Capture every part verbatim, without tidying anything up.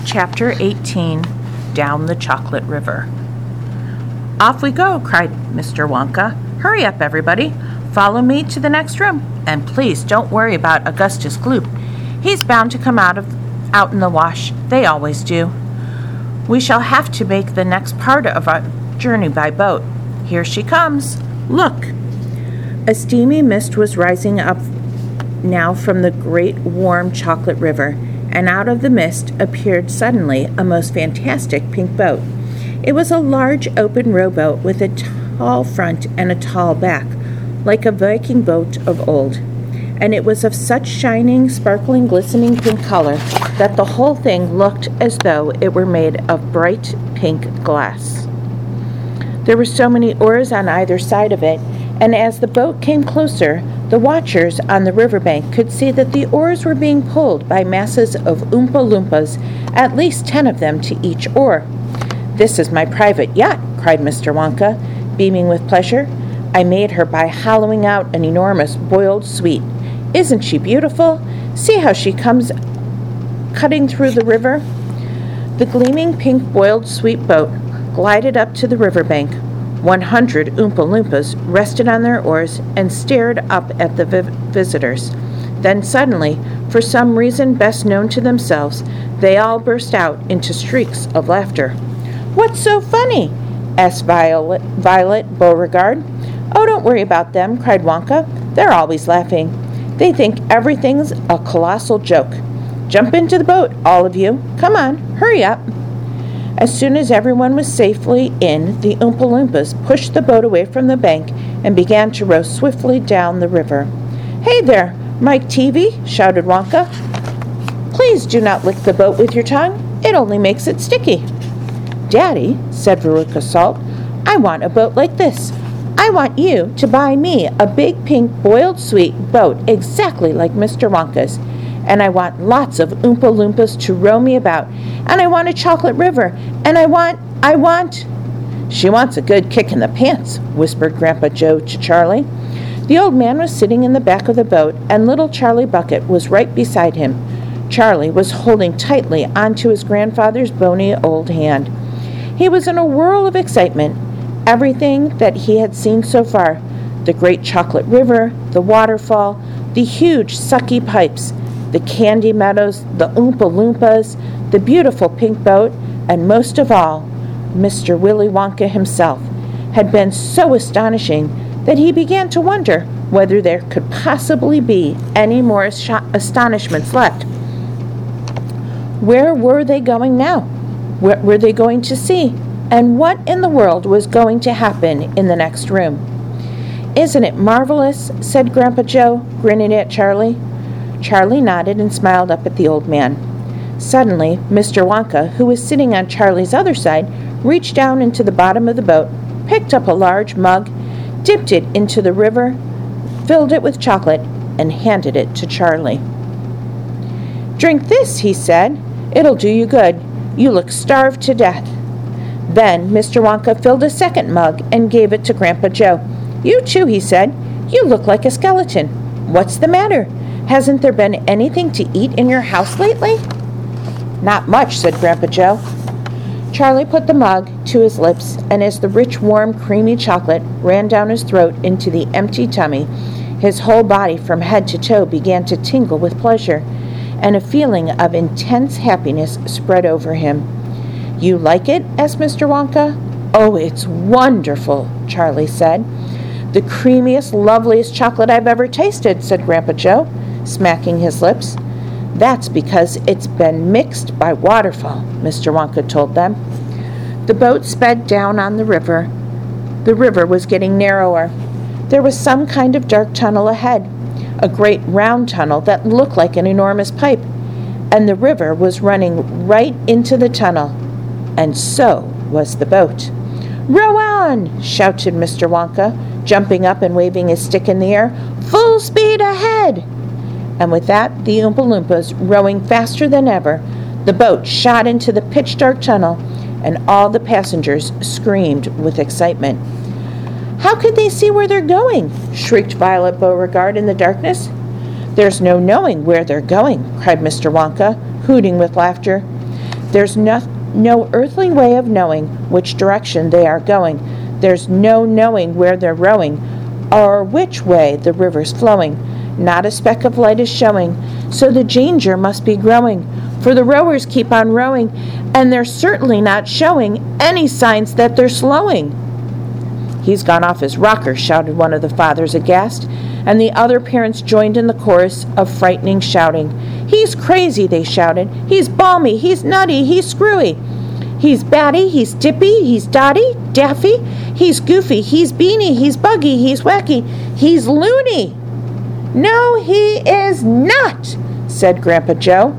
Chapter eighteen, Down the Chocolate River. "Off we go," cried Mister Wonka. "Hurry up, everybody. Follow me to the next room. And please don't worry about Augustus Gloop. He's bound to come out of out in the wash. They always do. We shall have to make the next part of our journey by boat. Here she comes. Look." A steamy mist was rising up now from the great warm chocolate river, and out of the mist appeared suddenly a most fantastic pink boat. It was a large open rowboat with a tall front and a tall back, like a Viking boat of old, and it was of such shining, sparkling, glistening pink color that the whole thing looked as though it were made of bright pink glass. There were so many oars on either side of it, and as the boat came closer, the watchers on the riverbank could see that the oars were being pulled by masses of Oompa Loompas, at least ten of them to each oar. "This is my private yacht," cried Mister Wonka, beaming with pleasure. "I made her by hollowing out an enormous boiled sweet. Isn't she beautiful? See how she comes cutting through the river." The gleaming pink boiled sweet boat glided up to the riverbank. One hundred Oompa Loompas rested on their oars and stared up at the vi- visitors. Then suddenly, for some reason best known to themselves, they all burst out into shrieks of laughter. "What's so funny?" asked Violet, Violet Beauregard. "Oh, don't worry about them," cried Wonka. "They're always laughing. They think everything's a colossal joke. Jump into the boat, all of you. Come on, hurry up." As soon as everyone was safely in, the Oompa Loompas pushed the boat away from the bank and began to row swiftly down the river. "Hey there, Mike Teavee," shouted Wonka. "Please do not lick the boat with your tongue. It only makes it sticky." "Daddy," said Veruca Salt, "I want a boat like this. I want you to buy me a big pink boiled sweet boat exactly like Mister Wonka's. And I want lots of Oompa Loompas to row me about. And I want a chocolate river. And I want, I want... "She wants a good kick in the pants," whispered Grandpa Joe to Charlie. The old man was sitting in the back of the boat, and little Charlie Bucket was right beside him. Charlie was holding tightly onto his grandfather's bony old hand. He was in a whirl of excitement. Everything that he had seen so far, the great chocolate river, the waterfall, the huge sucky pipes, the candy meadows, the Oompa Loompas, the beautiful pink boat, and most of all, Mister Willy Wonka himself, had been so astonishing that he began to wonder whether there could possibly be any more asho- astonishments left. Where were they going now? What were they going to see? And what in the world was going to happen in the next room? "Isn't it marvelous?" said Grandpa Joe, grinning at Charlie. Charlie nodded and smiled up at the old man. Suddenly, Mister Wonka, who was sitting on Charlie's other side, reached down into the bottom of the boat, picked up a large mug, dipped it into the river, filled it with chocolate, and handed it to Charlie. "Drink this," he said. "It'll do you good. You look starved to death." Then Mister Wonka filled a second mug and gave it to Grandpa Joe. "You too," he said. "You look like a skeleton. What's the matter? Hasn't there been anything to eat in your house lately?" "Not much," said Grandpa Joe. Charlie put the mug to his lips, and as the rich, warm, creamy chocolate ran down his throat into the empty tummy, his whole body from head to toe began to tingle with pleasure, and a feeling of intense happiness spread over him. "You like it?" asked Mister Wonka. "Oh, it's wonderful," Charlie said. "The creamiest, loveliest chocolate I've ever tasted," said Grandpa Joe, smacking his lips. "That's because it's been mixed by waterfall," Mister Wonka told them. The boat sped down on the river. The river was getting narrower. There was some kind of dark tunnel ahead, a great round tunnel that looked like an enormous pipe, and the river was running right into the tunnel, and so was the boat. "Row on!" shouted Mister Wonka, jumping up and waving his stick in the air. "Full speed ahead!" And with that, the Oompa Loompas, rowing faster than ever, the boat shot into the pitch-dark tunnel, and all the passengers screamed with excitement. "How could they see where they're going?" shrieked Violet Beauregard in the darkness. "There's no knowing where they're going," cried Mister Wonka, hooting with laughter. There's no, no earthly way of knowing which direction they are going. There's no knowing where they're rowing, or which way the river's flowing. Not a speck of light is showing, so the danger must be growing, for the rowers keep on rowing, and they're certainly not showing any signs that they're slowing. He's gone off his rocker, shouted one of the fathers aghast, and the other parents joined in the chorus of frightening shouting. He's crazy, they shouted. He's balmy, he's nutty, he's screwy. He's batty, he's dippy, he's dotty, daffy, he's goofy, he's beany, he's buggy, he's wacky, he's loony. No, he is not, said Grandpa Joe.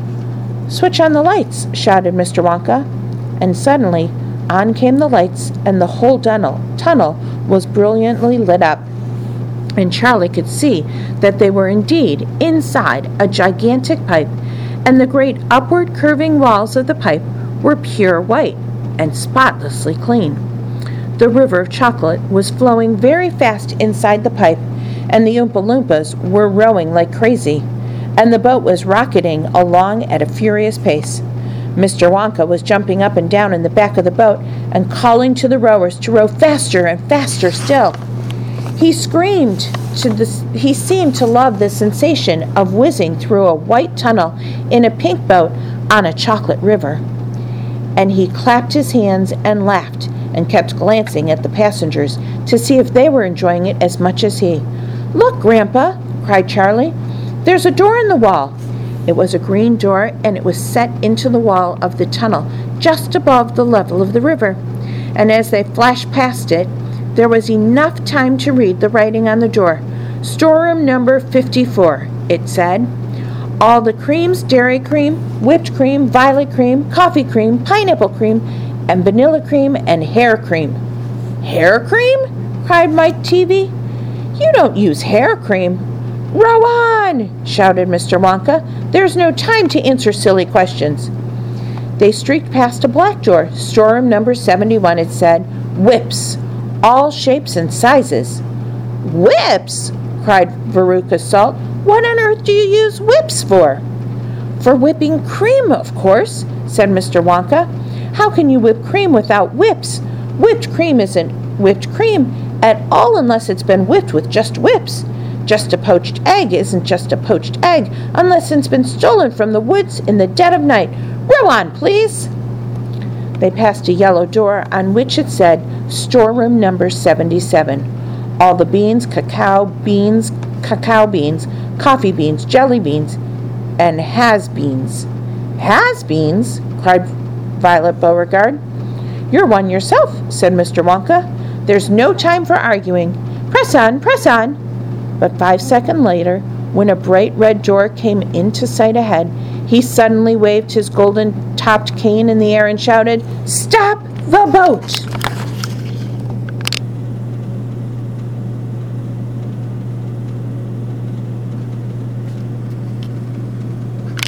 Switch on the lights, shouted Mister Wonka, and suddenly on came the lights, and the whole tunnel, tunnel was brilliantly lit up, and Charlie could see that they were indeed inside a gigantic pipe, and the great upward curving walls of the pipe were pure white and spotlessly clean. The river of chocolate was flowing very fast inside the pipe, and the Oompa Loompas were rowing like crazy, and the boat was rocketing along at a furious pace. Mister Wonka was jumping up and down in the back of the boat and calling to the rowers to row faster and faster still. He screamed to the, he seemed to love the sensation of whizzing through a white tunnel in a pink boat on a chocolate river. And he clapped his hands and laughed and kept glancing at the passengers to see if they were enjoying it as much as he. "Look, Grandpa," cried Charlie. "There's a door in the wall." It was a green door, and it was set into the wall of the tunnel just above the level of the river. And as they flashed past it, there was enough time to read the writing on the door. "Storeroom number fifty-four, it said. "All the creams, dairy cream, whipped cream, violet cream, coffee cream, pineapple cream, and vanilla cream, and hair cream." "Hair cream?" cried Mike Teavee. "You don't use hair cream." "Row on!" shouted Mister Wonka. "There's no time to answer silly questions." They streaked past a black door. "Storeroom number seventy-one, it said. Whips, all shapes and sizes." "Whips!" cried Veruca Salt. "What on earth do you use whips for?" "For whipping cream, of course," said Mister Wonka. "How can you whip cream without whips? Whipped cream isn't whipped cream at all unless it's been whipped with just whips. Just a poached egg isn't just a poached egg unless it's been stolen from the woods in the dead of night. Row on, please." They passed a yellow door on which it said "Storeroom number seventy-seven. All the beans, cacao beans, cacao beans, coffee beans, jelly beans, and has-beens." "Has-beens?" cried Violet Beauregard. "You're one yourself," said Mister Wonka. "There's no time for arguing. Press on, press on." But five seconds later, when a bright red door came into sight ahead, he suddenly waved his golden-topped cane in the air and shouted, "Stop the boat!"